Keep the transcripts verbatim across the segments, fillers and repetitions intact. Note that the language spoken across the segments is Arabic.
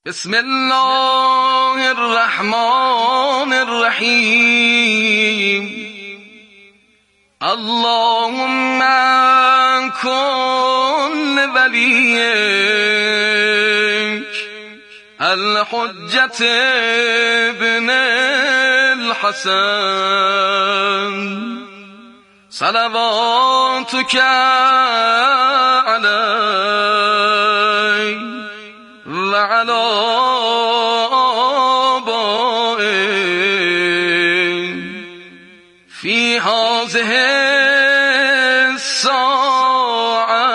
بسم الله الرحمن الرحيم. اللهم كن لوليك الحجة ابن الحسن صلواتك عليه وعلى آبائه في هذه الساعة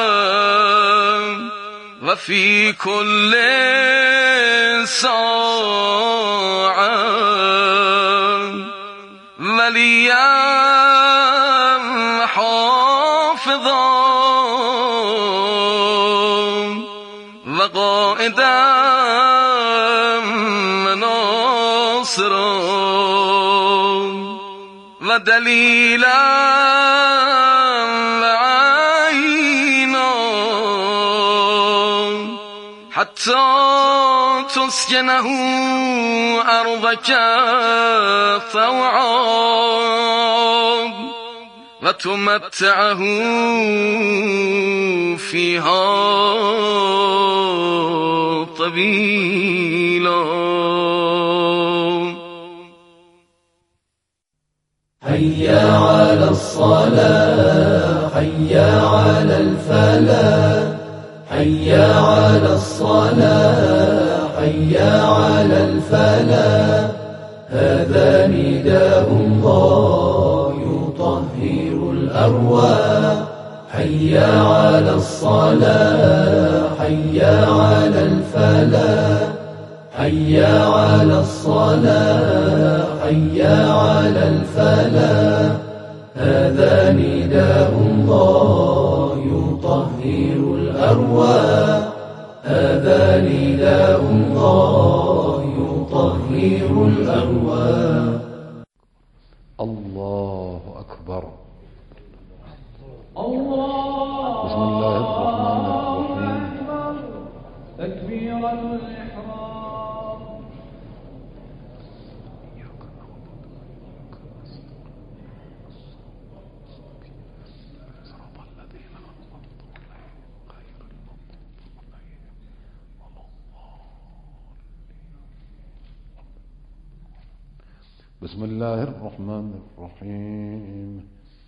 وفي كل ساعة وليا حافظا وقائدا وناصرا ودليلا وعينا حتى تسكنه أرضك طوعا وتمتعه فيها طويلا. حي على الصلاة حي على الفلاح حي على الصلاة حي على الفلاح هذا نداء الله يطهر الأرواح حي على الصلاة حي على الفلاح حي على الصلاة حي على الفلاح هذا نداء الله يطهر الأرواح هذا نداء الله يطهر الأرواح. الله أكبر. الله بسم الله الرحمن الرحيم. تكبيرة الإحرام. بسم الله الرحمن الرحيم.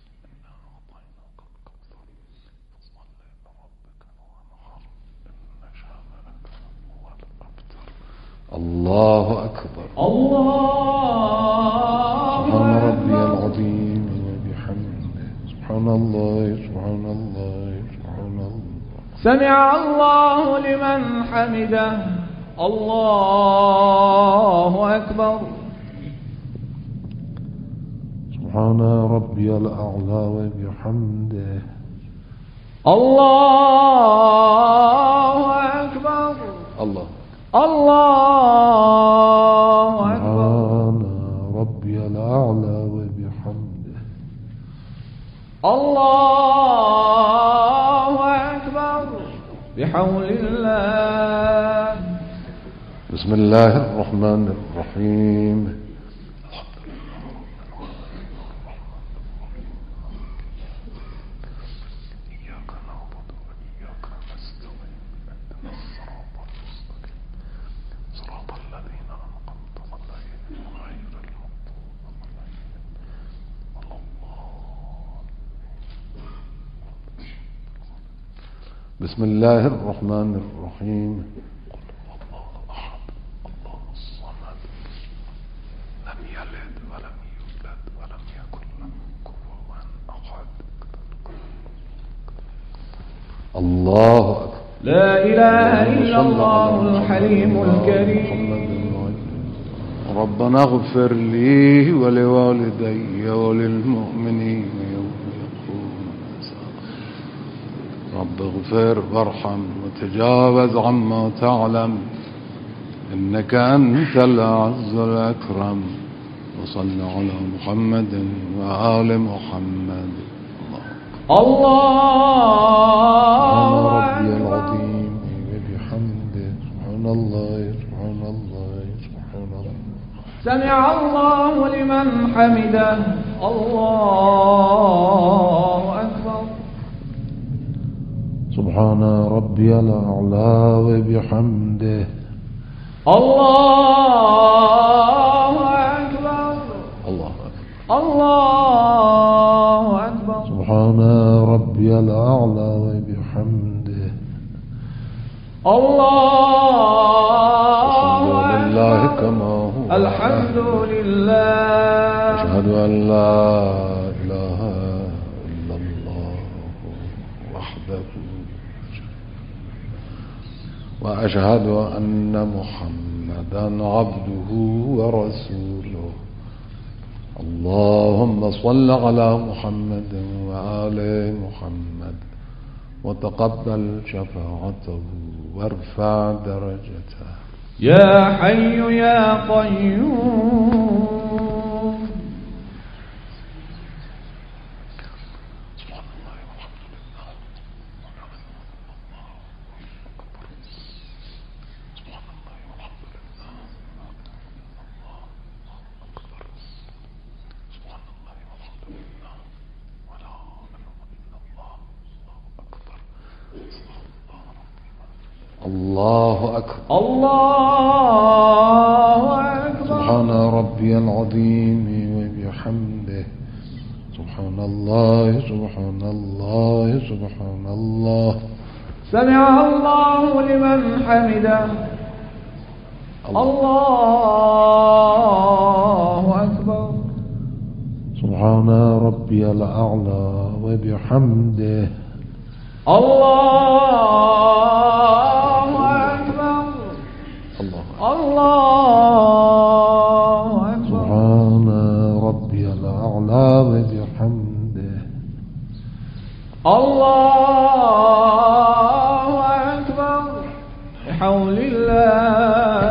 الله أكبر. الله سبحان ربي العظيم وبحمده سبحان الله سبحان الله سبحان الله. سمع الله لمن حمده. الله أكبر. سبحان ربي الأعلى وبحمده. الله أكبر. الله الله أكبر. سبحان ربي الأعلى وبحمده. الله أكبر بحول الله. بسم الله الرحمن الرحيم. بسم الله الرحمن الرحيم. قل هو الله أحد الله الصمد لم يلد ولم يولد ولم يكن له كفوا أحد. الله أكبر. لا إله إلا الله الحليم الكريم. ربنا اغفر لي ولوالدي وللمؤمنين يوم يقوم الحساب. رب اغفر وارحم وتجاوز عما تعلم إنك أنت الأعز الأكرم. وصل على محمد وآل محمد. الله الله سبحان ربي العظيم وبحمده سبحان الله سمع الله لمن حمده. الله أكبر. سبحان ربي الأعلى وبحمده. الله أكبر. الله أكبر. الله أكبر. سبحان ربي الأعلى وبحمده. الله لله كما هو. الحمد لله. أشهد أن لا إله إلا الله وحده وأشهد أن محمدا عبده ورسوله. اللهم صل على محمد وآل محمد وتقبل شفاعته وارفع درجته. يا حي يا قيوم. الله أكبر. الله أكبر. سبحان ربي العظيم وبحمده. سبحان الله سبحان الله سبحان الله. سمع الله لمن حمده. الله أكبر. سبحان ربي الأعلى وبحمده. الله أكبر. الله أكبر. سبحان ربي الأعلى وبحمده. الله أكبر. بحول الله.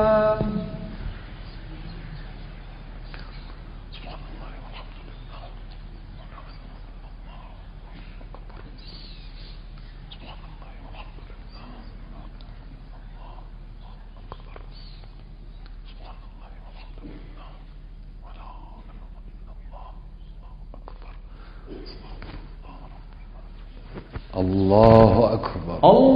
الله أكبر.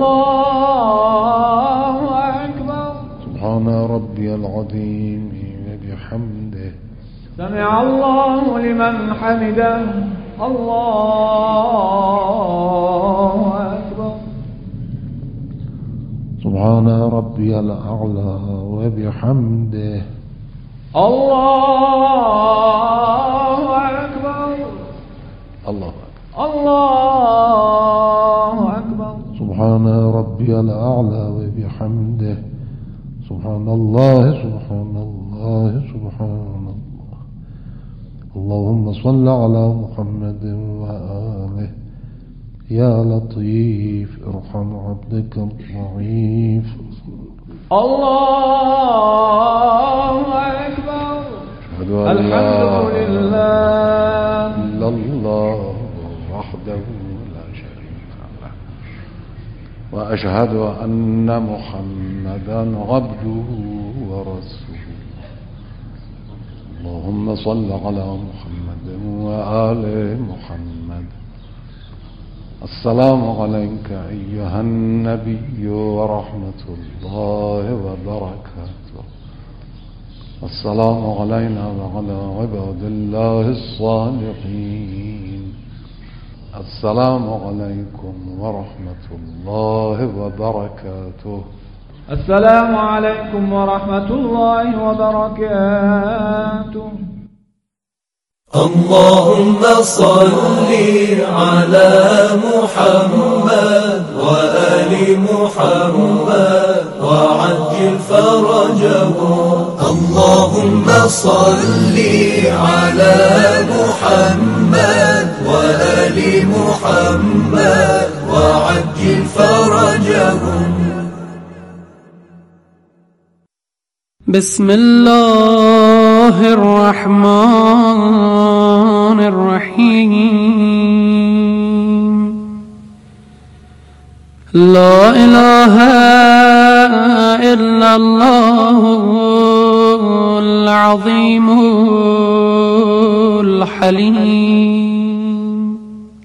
الله أكبر. سبحان ربي العظيم وبحمده. سمع الله لمن حمده. الله أكبر. سبحان ربي الأعلى وبحمده. الله أكبر. الله أكبر. الله أكبر. سبحان ربي الأعلى وبحمده. سبحان الله سبحان الله سبحان الله. اللهم صل على محمد وآله. يا لطيف ارحم عبدك الضعيف. الله أكبر. الحمد لله إلا الله وحده لا شريك له وأشهد أن محمدا عبده ورسوله. اللهم صل على محمد وآل محمد. السلام عليك أيها النبي ورحمة الله وبركاته. السلام علينا وعلى عباد الله الصالحين. السلام عليكم ورحمة الله وبركاته. السلام عليكم ورحمة الله وبركاته. اللهم صل على محمد وآل محمد وعجل فرجهم. اللهم صل على محمد وآل محمد وعجل فرجهم. بسم الله الرحمن الرحيم. لا إله إلا الله العظيم الحليم.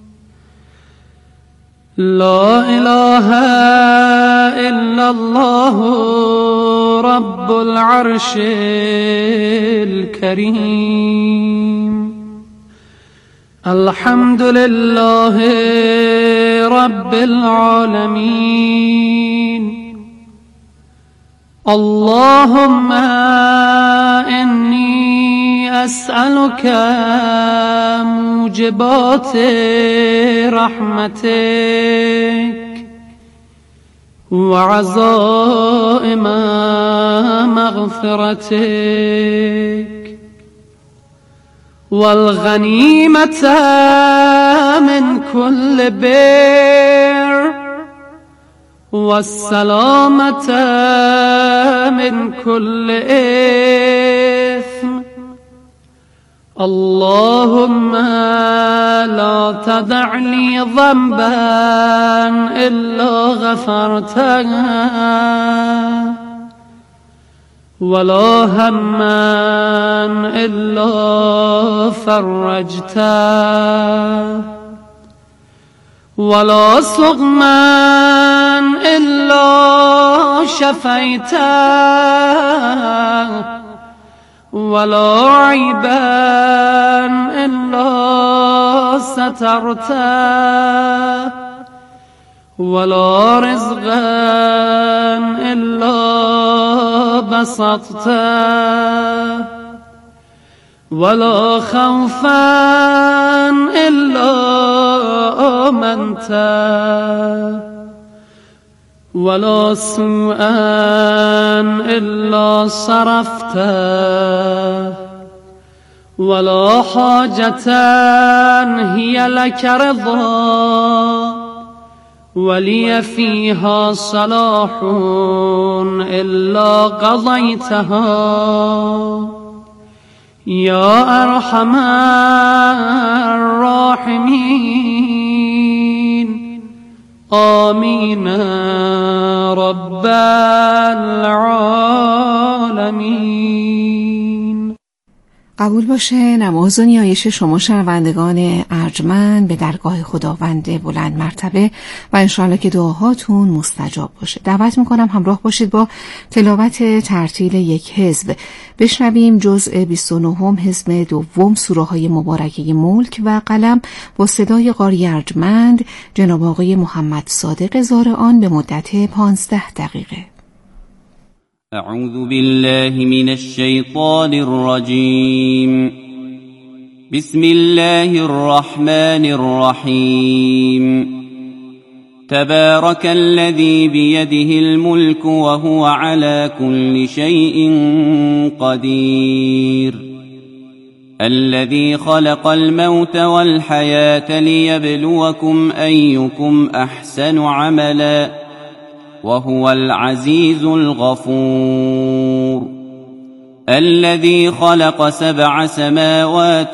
لا إله إلا الله رب العرش الكريم. الحمد لله رب العالمين. اللهم إني أسألك موجبات رحمتك وعزائم مغفرتك والغنيمة من كل بر والسلامة من كل إثم. اللهم لا تدع لي ذنبا إلا غفرته ولا هما إلا فرجته ولا سقما إلا شفيته ولا عيبا إلا سترته ولا رزقا إلا بسطته ولا خوفا إلا آمنته ولا سوءا إلا صرفته ولا حاجة هي لك رضا ولي فيها صلاح إلا قضيتها يا أرحم الراحمين. آمين رب العالمين. قبول باشه نماز و نیایش شما شنوندگان ارجمند به درگاه خداوند بلند مرتبه و انشاءالله که دعاهاتون مستجاب باشه. دعوت میکنم همراه باشید با تلاوت ترتیل یک حزب بشنویم جزء بیست و نهم حزب دوم سوره های مبارکه ملک و قلم با صدای قاری ارجمند جناب آقای محمد صادق زارعان به مدت پانزده دقیقه. أعوذ بالله من الشيطان الرجيم. بسم الله الرحمن الرحيم. تبارك الذي بيده الملك وهو على كل شيء قدير. الذي خلق الموت والحياة ليبلوكم أيكم أحسن عملا وهو العزيز الغفور. الذي خلق سبع سماوات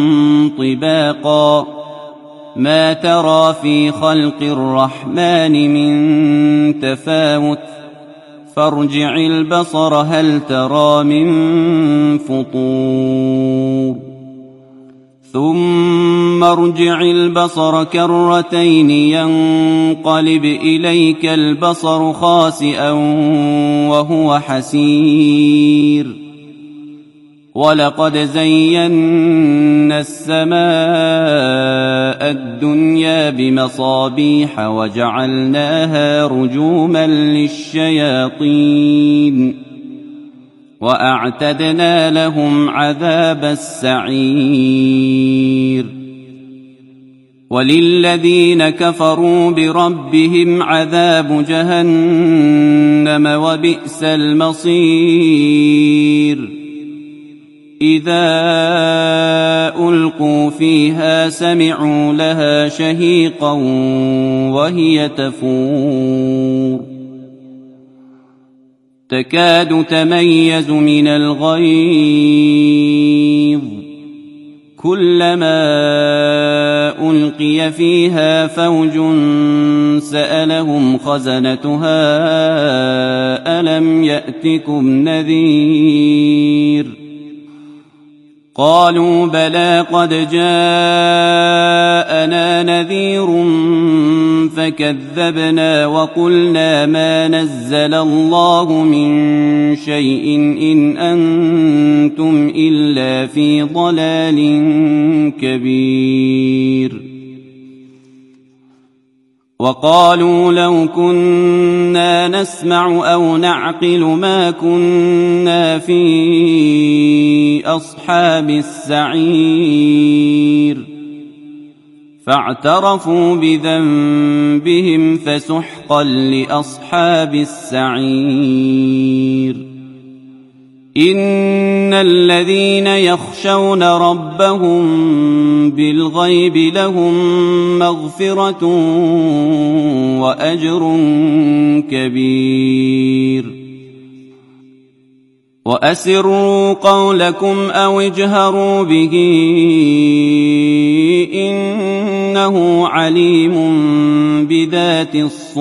طباقا ما ترى في خلق الرحمن من تفاوت فارجع البصر هل ترى من فطور ثم ارجع البصر كرتين ينقلب إليك البصر خاسئا وهو حسير. ولقد زينا السماء الدنيا بمصابيح وجعلناها رجوما للشياطين وأعتدنا لهم عذاب السعير. وللذين كفروا بربهم عذاب جهنم وبئس المصير. إذا ألقوا فيها سمعوا لها شهيقا وهي تفور تكاد تميز من الغيظ كلما ألقي فيها فوج سألهم خزنتها ألم يأتكم نذير قالوا بلى قد جاءنا نذير فكذبنا وقلنا ما نزل الله من شيء إن أنتم إلا في ضلال كبير. وقالوا لو كنا نسمع أو نعقل ما كنا في أصحاب السعير فاعترفوا بذنبهم فسحقا لأصحاب السعير. إن الذين يخشون ربهم بالغيب لهم مغفرة وأجر كبير. وأسروا قولكم أو اجهروا به إنه عليم بذات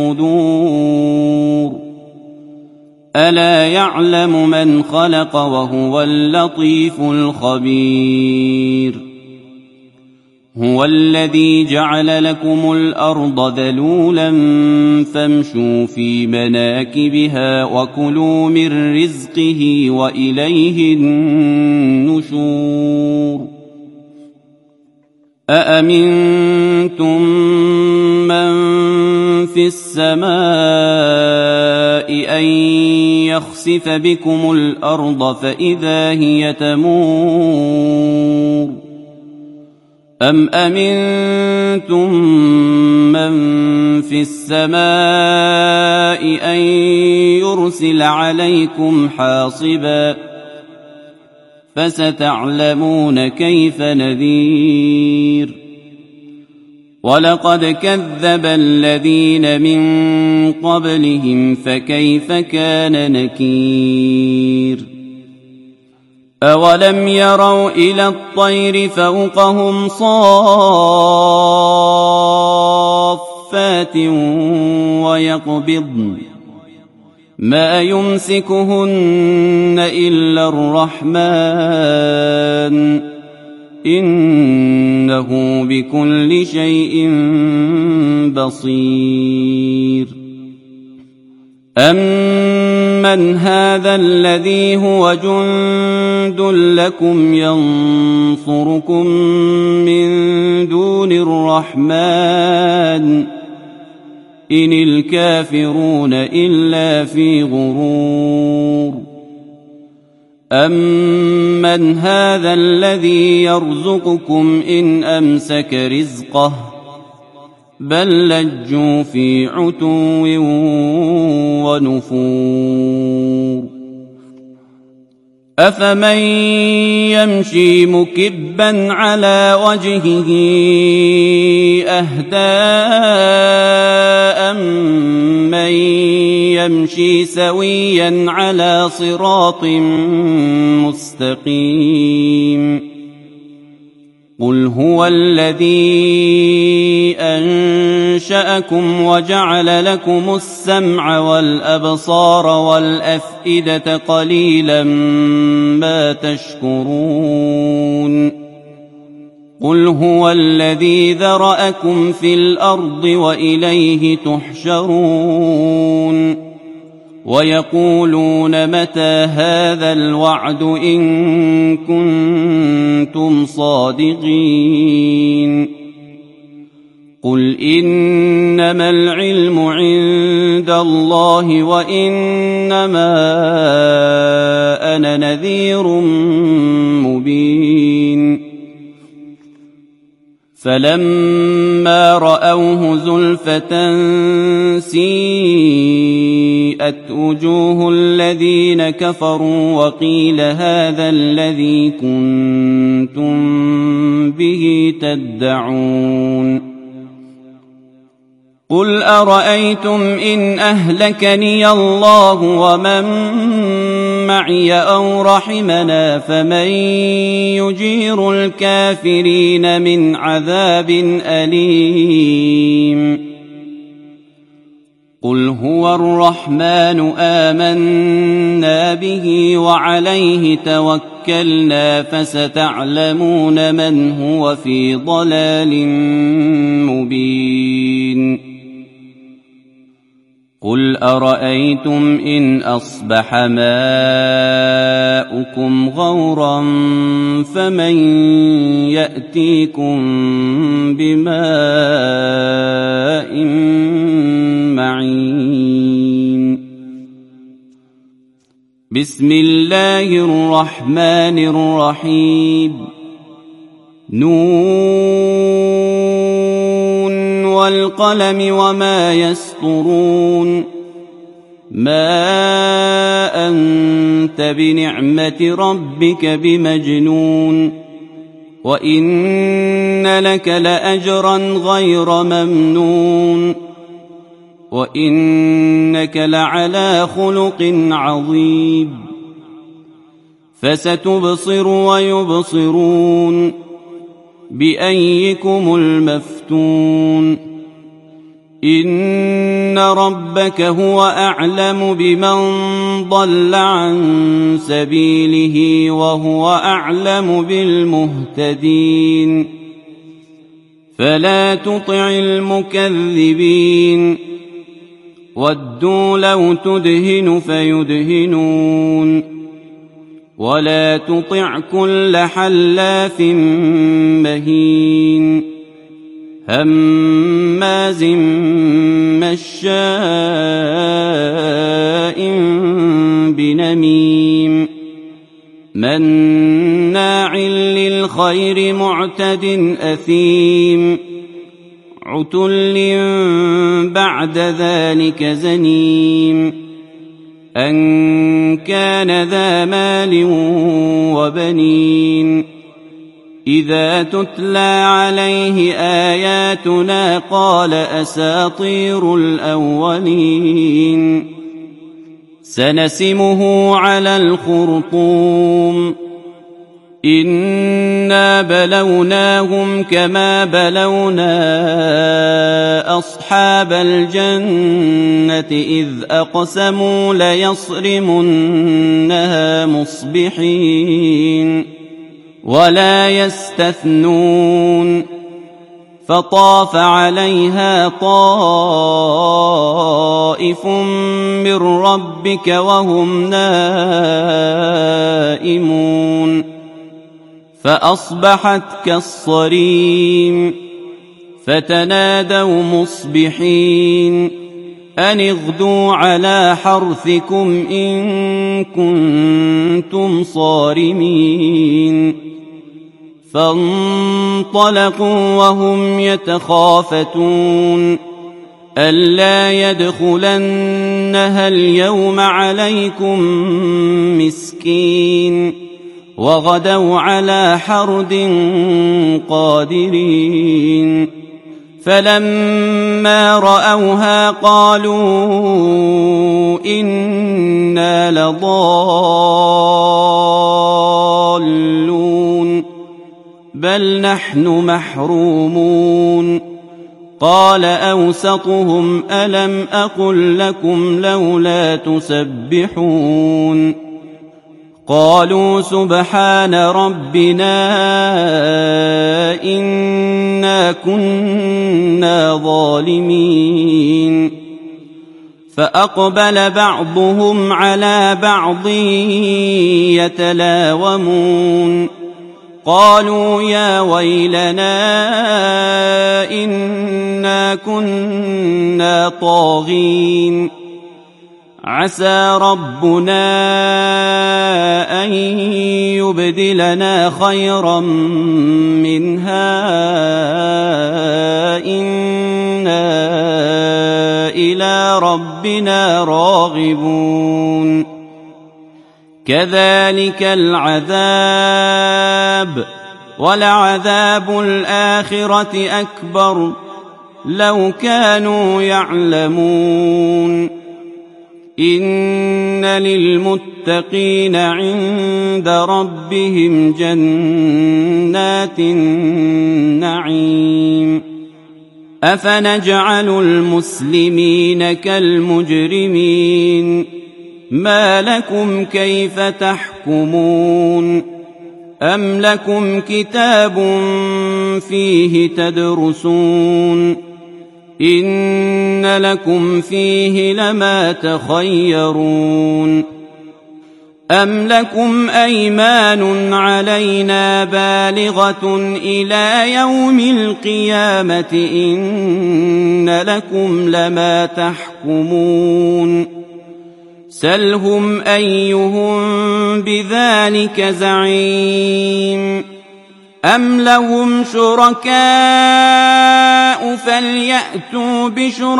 الصدور. ألا يعلم من خلق وهو اللطيف الخبير. هو الذي جعل لكم الأرض ذلولا فامشوا في مناكبها وكلوا من رزقه وإليه النشور. أأمنتم من في السماء أن يخسف بكم الأرض فإذا هي تمور أم أمنتم من في السماء أن يرسل عليكم حاصبا فستعلمون كيف نذير. ولقد كذب الذين من قبلهم فكيف كان نكير. أولم يروا إلى الطير فوقهم صافات ويقبضن ما يمسكهن إلا الرحمن إنه بكل شيء بصير. أمن هذا الذي هو جند لكم ينصركم من دون الرحمن إن الكافرون إلا في غرور. أمن هذا الذي يرزقكم إن أمسك رزقه بل لجوا في عتو ونفور. أفمن يمشي مكبا على وجهه أهدى أمن يمشي سويا على صراط مستقيم. قل هو الذي أنشأكم وجعل لكم السمع والأبصار والأفئدة قليلا ما تشكرون. قل هو الذي ذرأكم في الأرض وإليه تحشرون. ويقولون متى هذا الوعد إن كنتم صادقين. قل إنما العلم عند الله وإنما أنا نذير مبين. فلما رأوه زلفة سيئت وجوه الذين كفروا وقيل هذا الذي كنتم به تدعون. قل أرأيتم إن أهلكني الله ومن معي أو رحمنا فمن يجير الكافرين من عذاب أليم. قل هو الرحمن آمنا به وعليه توكلنا فستعلمون من هو في ضلال مبين قل أرأيتم إن أصبح ماؤكم غورا فمن يأتيكم بماء معين بسم الله الرحمن الرحيم نون والقلم وما يسطرون ما أنت بنعمة ربك بمجنون وإن لك لأجرا غير ممنون وإنك لعلى خلق عظيم فستبصر ويبصرون بأيكم المفتون إن ربك هو أعلم بمن ضل عن سبيله وهو أعلم بالمهتدين فلا تطع المكذبين ودوا لو تدهن فيدهنون ولا تطع كل حلاف مهين هماز مشاء بنميم مناع للخير معتد أثيم عتل بعد ذلك زنيم أن كان ذا مال وبنين إذا تتلى عليه آياتنا قال أساطير الأولين سنسمه على الخرطوم إنا بلوناهم كما بلونا أصحاب الجنة إذ أقسموا ليصرمنها مصبحين ولا يستثنون فطاف عليها طائف من ربك وهم نائمون فأصبحت كالصريم فتنادوا مصبحين أن اغدوا على حرثكم إن كنتم صارمين فانطلقوا وهم يتخافتون ألا يدخلنها اليوم عليكم مسكين وغدوا على حرد قادرين فلما رأوها قالوا إنا لضالون بل نحن محرومون قال أوسطهم ألم أقل لكم لولا تسبحون قالوا سبحان ربنا إنا كنا ظالمين فأقبل بعضهم على بعض يتلاومون قالوا يا ويلنا إنا كنا طاغين عسى ربنا أن يبدلنا خيرا منها إنا إلى ربنا راغبون كذلك العذاب ولعذاب الآخرة أكبر لو كانوا يعلمون إن للمتقين عند ربهم جنات النعيم أفنجعل المسلمين كالمجرمين ما لكم كيف تحكمون أم لكم كتاب فيه تدرسون إن لكم فيه لما تخيرون أم لكم أيمان علينا بالغة إلى يوم القيامة إن لكم لما تحكمون سلهم أيهم بذلك زعيم أم لهم شركاء فليأتوا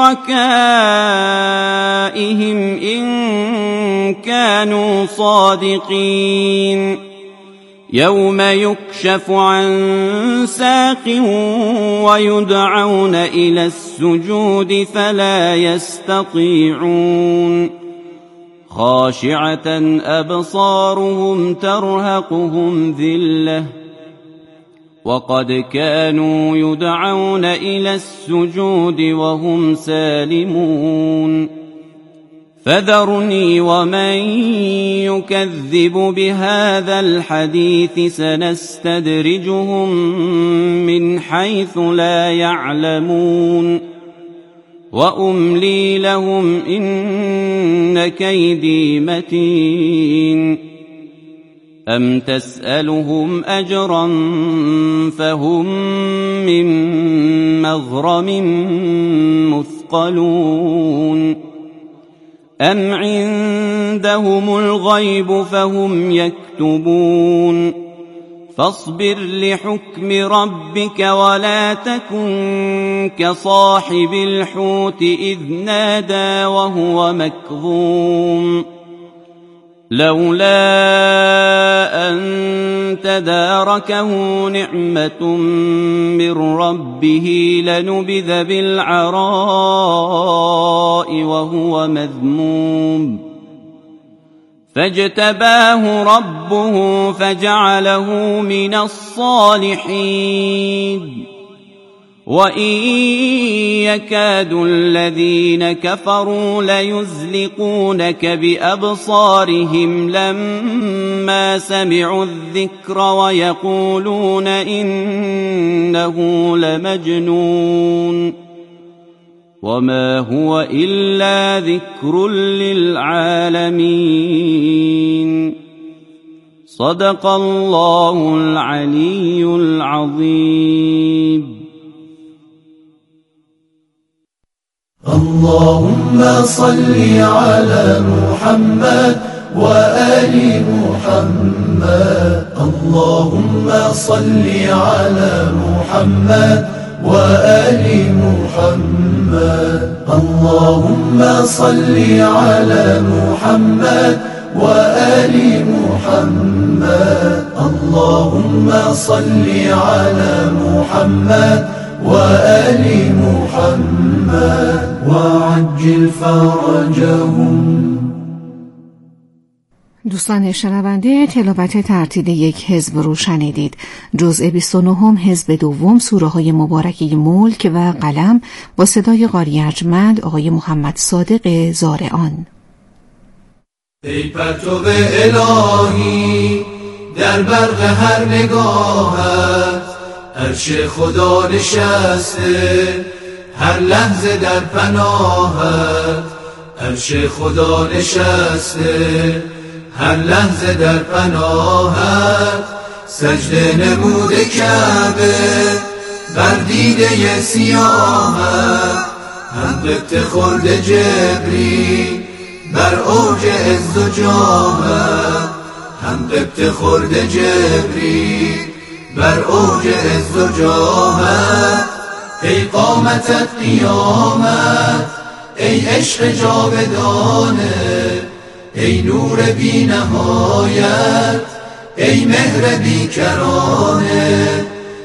بشركائهم إن كانوا صادقين يوم يكشف عن ساق ويدعون إلى السجود فلا يستطيعون خاشعة أبصارهم ترهقهم ذلة وقد كانوا يدعون إلى السجود وهم سالمون فذرني ومن يكذب بهذا الحديث سنستدرجهم من حيث لا يعلمون وأملي لهم إن كيدي متين أم تسألهم أجرا فهم من مغرم مثقلون أم عندهم الغيب فهم يكتبون فاصبر لحكم ربك ولا تكن كصاحب الحوت إذ نادى وهو مكظوم لولا أن تداركه نعمة من ربه لنبذ بالعراء وهو مذموم فاجتباه ربه فجعله من الصالحين وإن يكاد الذين كفروا ليزلقونك بأبصارهم لما سمعوا الذكر ويقولون إنه لمجنون وما هو إلا ذكر للعالمين صدق الله العلي العظيم. اللهم صل على محمد وآل محمد اللهم صل على محمد وآل محمد اللهم صل على محمد وآل محمد اللهم صل على محمد وآل محمد وعجل فرجهم. دوستان شنونده، تلاوت ترتیل یک حزب رو شنیدید. جزء بیست و نه حزب دوم سوره های مبارکه ملک و قلم با صدای قاری ارجمند آقای محمد صادق زارعان. ای پرتو الهی در برق هر نگاهت عرش خدا نشسته هر لحظه در پناهت عرش خدا نشسته هر لحظه در پناهت سجده نموده کعبه بر دیده سیاهت هم قبط خورده جبریل بر اوج عز و جاهت هم قبط خورده جبریل بر اوج عز و جاهت ای قامتت قیامت ای عشق جاودانه ای نور بی نهایت ای مهر بی کرانه